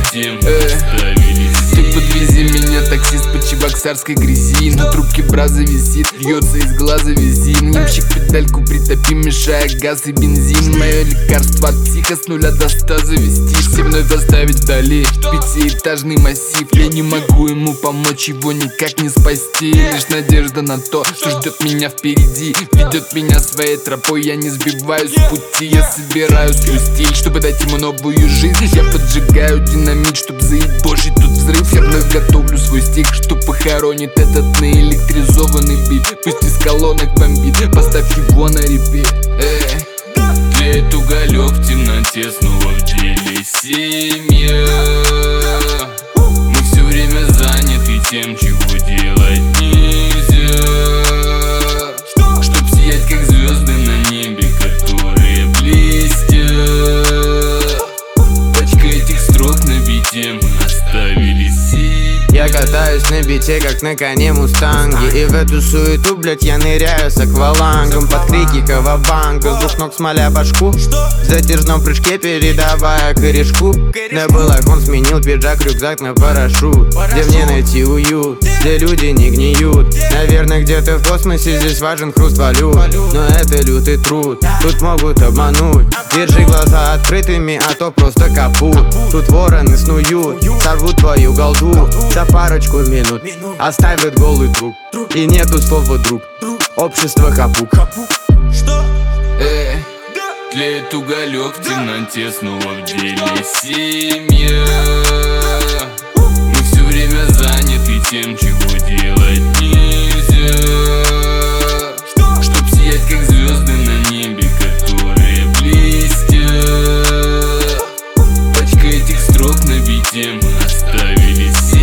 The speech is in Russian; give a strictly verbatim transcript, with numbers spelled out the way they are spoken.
битем оставили. Ты подвези меня, таксист, по чебоксарской грязи. На трубке браза висит, льется из глаза визин. Ямщик педальку притопи, мешая газ и бензин. Мое лекарство от психа с нуля до ста завестись и вновь оставить вдали пятиэтажный массив. Я не могу ему помочь, его никак не спасти. Лишь надежда на то, что ждет меня впереди, ведет меня своей тропой, я не сбиваюсь с пути. Я собираю свой стиль, чтобы дать ему новую жизнь. Я поджигаю динамит, чтоб заебошить тут взрыв. Я вновь готовлю свой стих, что похоронит этот наэлектризованный бит. Пусть из колонок бомбит, поставь его на репит. Эй. Тлеет уголек в темноте, снова в деле семья. Мы все время заняты тем, чего делать нельзя. Чтоб сиять как звезды на небе, которые блестят. Пачка этих строк на бите мы оставили себе. Я катаюсь на бите, как на коне мустанги, и в эту суету, блять, я ныряю с аквалангом. Под крики кавабанга, с двух ног смоля башку, в затяжном прыжке передавая корешку. На былах он сменил пиджак, рюкзак на парашют. Где мне найти уют, где люди не гниют? Наверное, где-то в космосе здесь важен хруст валют. Но это лютый труд, тут могут обмануть. Держи глаза открытыми, а то просто капут. Тут вороны снуют, сорвут твою голду. За парочку минут оставят голый труп, и нету слова друг, общество капук. Эй. Тлеет уголек в темноте, снова в деле семья. Мы все время заняты тем, чего делать нельзя. Чтоб сиять как звезды на небе, которые блестят. Пачка этих строк на бите мы оставили себе.